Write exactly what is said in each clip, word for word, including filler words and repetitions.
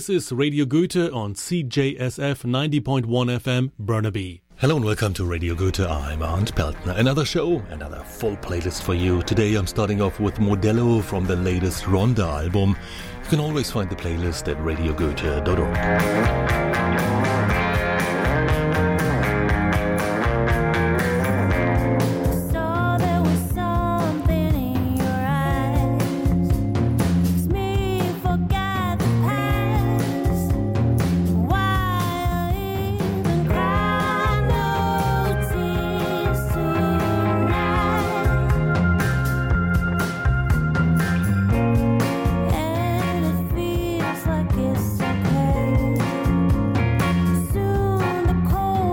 This is Radio Goethe on C J S F ninety point one F M, Burnaby. Hello and welcome to Radio Goethe. I'm Arndt Peltner. Another show, another full playlist for you. Today I'm starting off with Modello from the latest Ronda album. You can always find the playlist at radio goethe dot org. Cold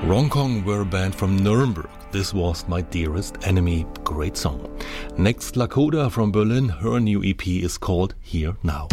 Wrongkong were a band from Nuremberg. This was My Dearest Enemy. Great song. Next, Lakota from Berlin. Her new E P is called Here Now.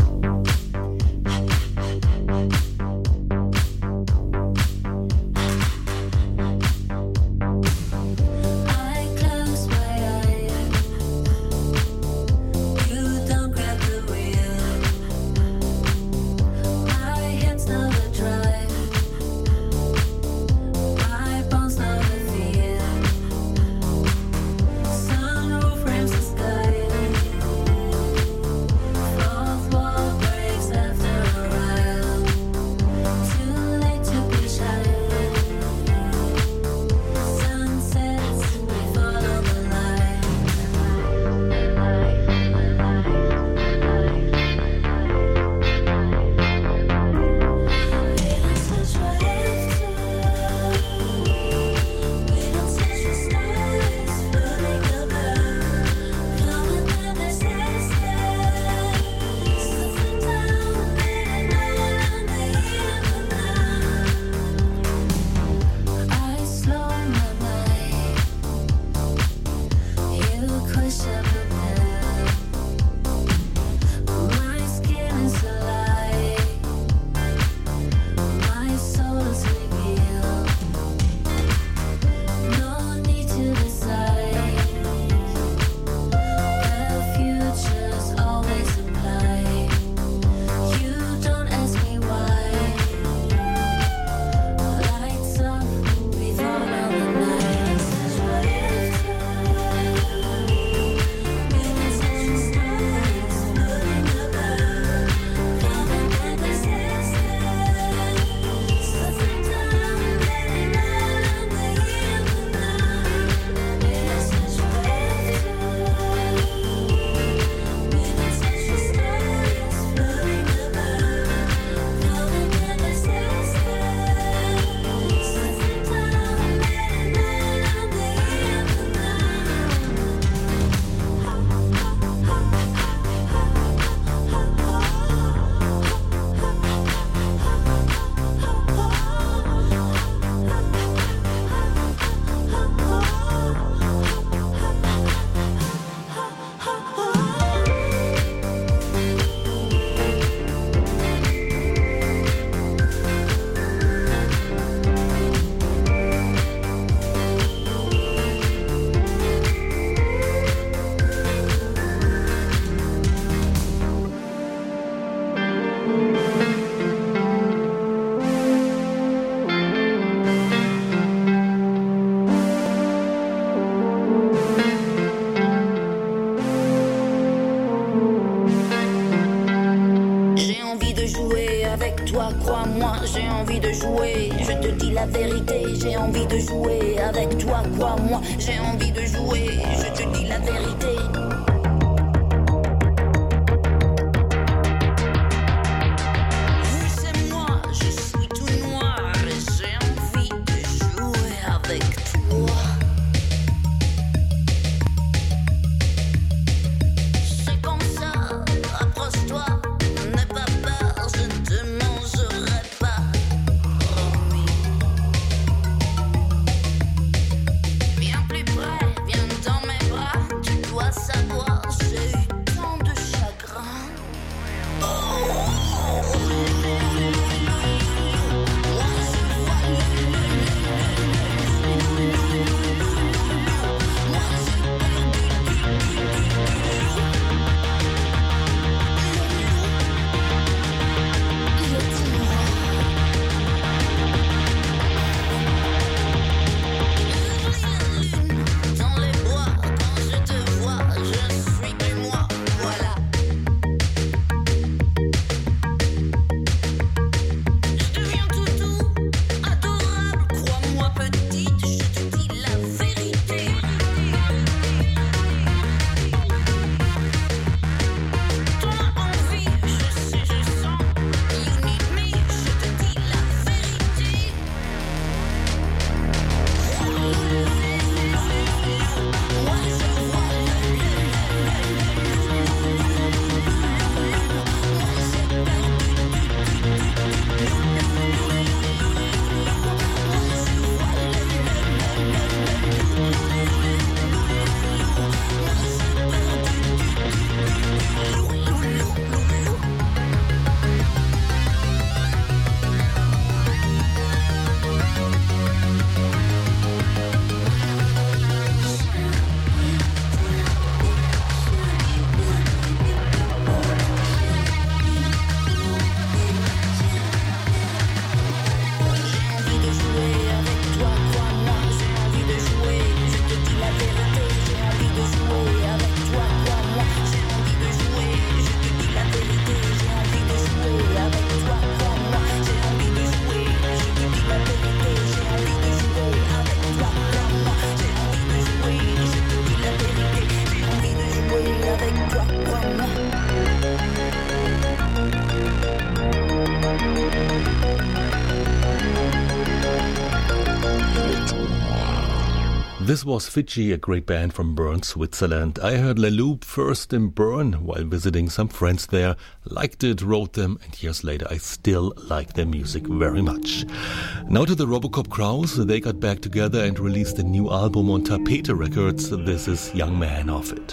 J'ai envie de jouer avec toi, quoi, moi. J'ai envie de jouer, je te dis la vérité. Oui, c'est moi, je suis tout noir et j'ai envie de jouer avec toi. C'est comme ça, approche-toi, n'aie pas peur, je ne te mangerai pas. Viens plus près, viens dans mes bras, tu dois This was Fiji, a great band from Bern, Switzerland. I heard La Loupe first in Bern while visiting some friends there. Liked it, wrote them, and years later I still like their music very much. Now to the Robocop Kraus. They got back together and released a new album on Tapete Records. This is Young Man Off It.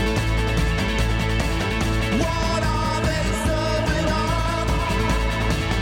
What are they serving up?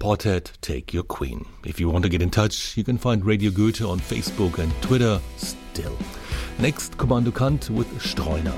Portet, Take Your Queen. If you want to get in touch, you can find Radio Goethe on Facebook and Twitter still. Next, Kommando Kant with Streuner.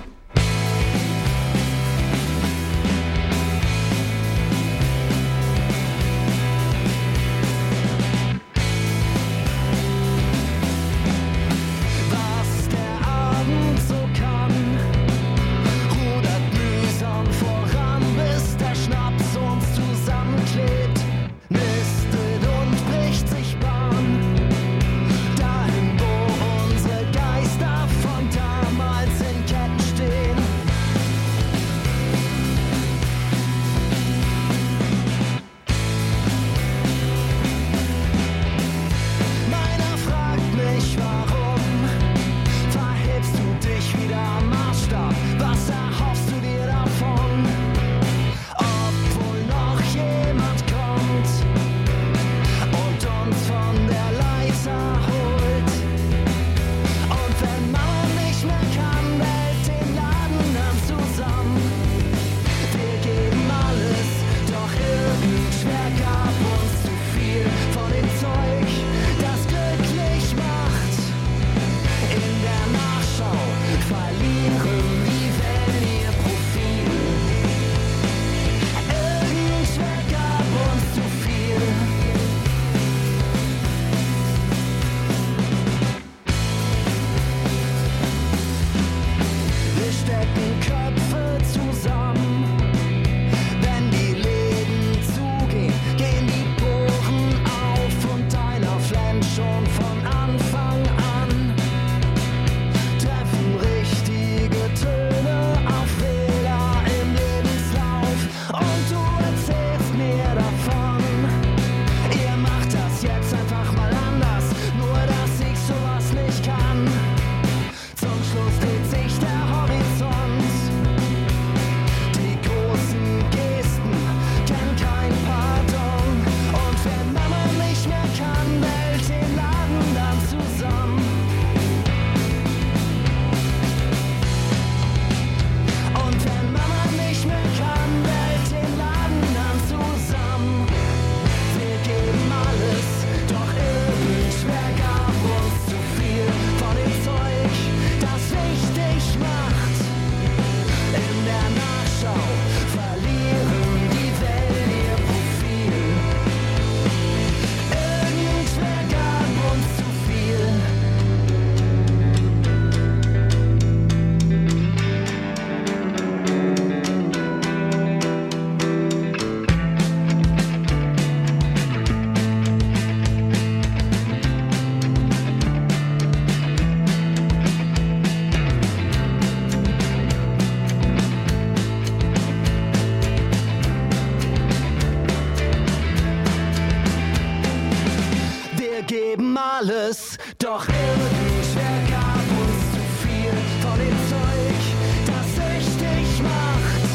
Alles, doch irgendwer gab uns zu viel von dem Zeug, das süchtig macht.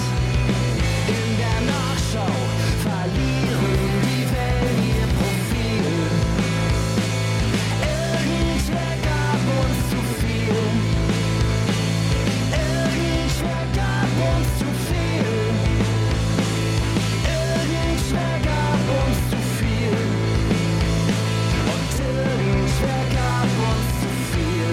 In der Nachschau verlieren die Wellen ihr Profil. Irgendwer gab uns zu viel. Irgendwer gab uns zu viel. Irgendwer gab uns zu viel. Irgendwer gab uns zu viel.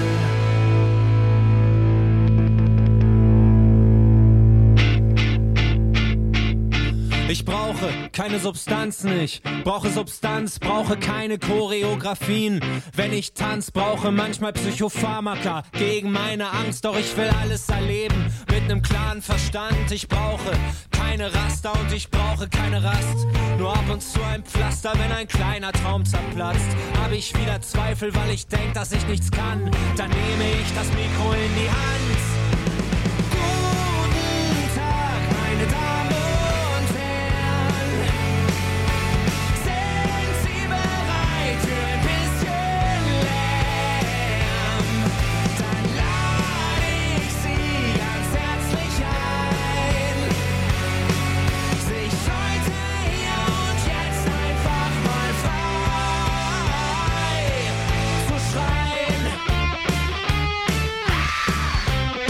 Ich brauche keine Substanzen, ich brauche Substanz, brauche keine Choreografien. Wenn ich tanz, brauche manchmal Psychopharmaka gegen meine Angst, doch ich will alles erleben mit nem klaren Verstand. Ich brauche keine Raster und ich brauche keine Rast, nur ab und zu ein Pflaster, wenn ein kleiner Traum zerplatzt. Hab ich wieder Zweifel, weil ich denk, dass ich nichts kann, dann nehme ich das Mikro in die Hand. Guten Tag, meine Damen und Herren. Sind Sie bereit für ein bisschen Lärm? Dann lade ich Sie ganz herzlich ein, sich heute hier und jetzt einfach mal frei zu schreien.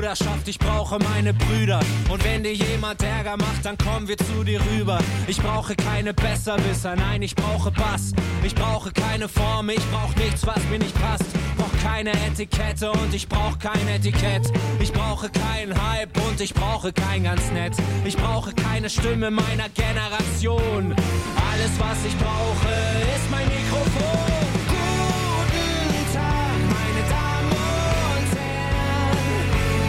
Brüderschaft, ich brauche meine Brüder. Und wenn dir jemand Ärger macht, dann kommen wir zu dir rüber. Ich brauche keine Besserwisser, nein, ich brauche Bass. Ich brauche keine Form, ich brauche nichts, was mir nicht passt. Brauch keine Etikette und ich brauche kein Etikett. Ich brauche keinen Hype und ich brauche kein ganz nett. Ich brauche keine Stimme meiner Generation. Alles, was ich brauche, ist mein Mikrofon. Guten Tag, meine Damen und Herren.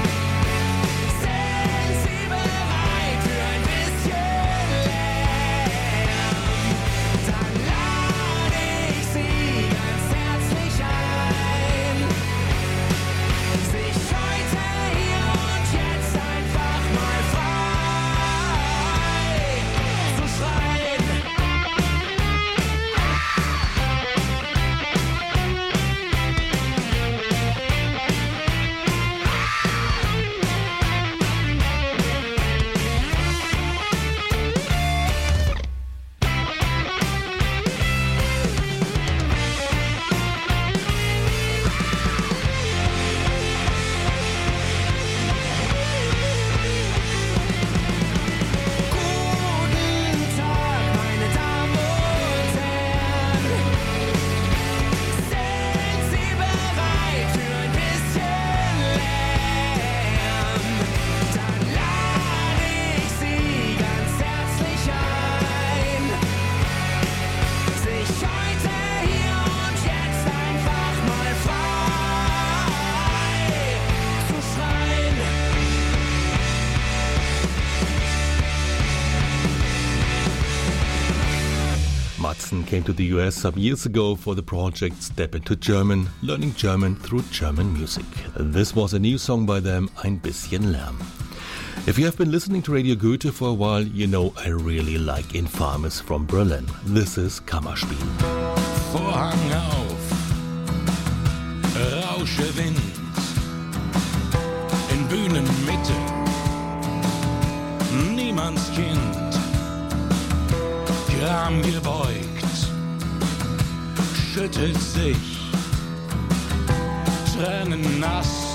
Sind Sie bereit für ein bisschen Lärm? Dann lade ich Sie ganz herzlich ein, sich heute hier und jetzt einfach mal frei zu schreien. Guten Tag, meine Damen und Herren. Sind Sie bereit für ein bisschen Lärm? Dann lade ich Sie ganz herzlich ein, sich heute hier und jetzt einfach mal frei zu schreien. Matzen came to the U S some years ago for the project Step Into German, learning German through German music. This was a new song by them, Ein bisschen Lärm. If you have been listening to Radio Goethe for a while, you know I really like Infamous from Berlin. This is Kammerspiel. Vorhang auf, Rausche Wind, in Bühnenmitte, niemands Kind, Gram gebeugt, schüttelt sich, Tränen nass,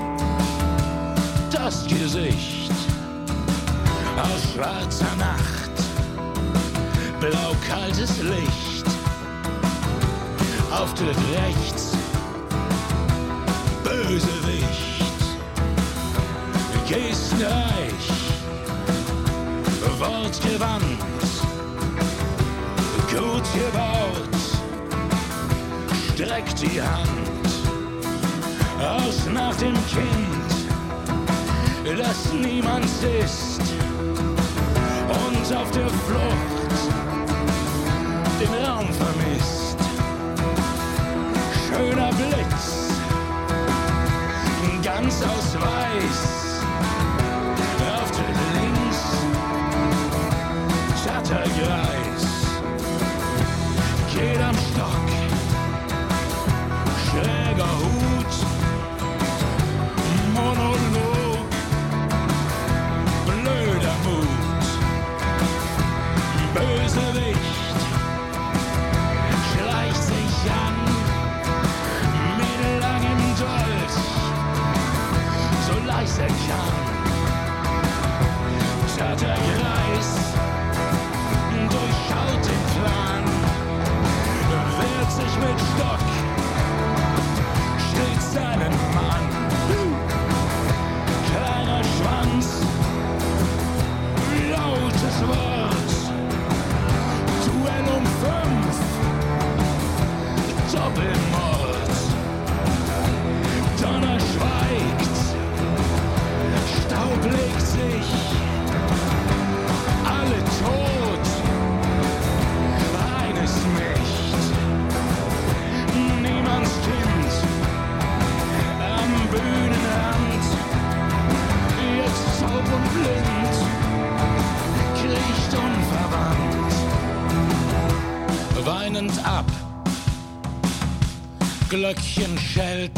das Gesicht, aus schwarzer Nacht, blau-kaltes Licht, Auftritt rechts, Bösewicht, gestenreich, wortgewandt, gut gebaut, streckt die Hand aus nach dem Kind, das niemands ist, und auf der Flucht den Raum vermisst. Schöner Blitz, ganz aus Weiß, Auftritt links, Schattergreis, geht am Stock, schräger Hut, Monolog, blöder Mut, Bösewicht, schleicht sich an, mit langem Dolch, so leicht er kann. Schattergreis, durchschaut den Plan, wehrt sich mit Stock, steht seinen Mann. Kleiner Schwanz, lautes Wort, Duell um fünf, Doppelmord, Donner schweigt, Staub legt sich, alle tot, eines nicht, niemands Kind, am Bühnenrand, jetzt taub und blind, kriecht unverwandt, weinend ab, Glöckchen schellt,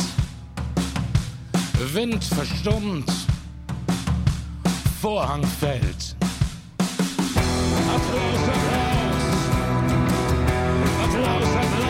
Wind verstummt, Vorhang fällt. Applaus, Applaus, Applaus, Applaus.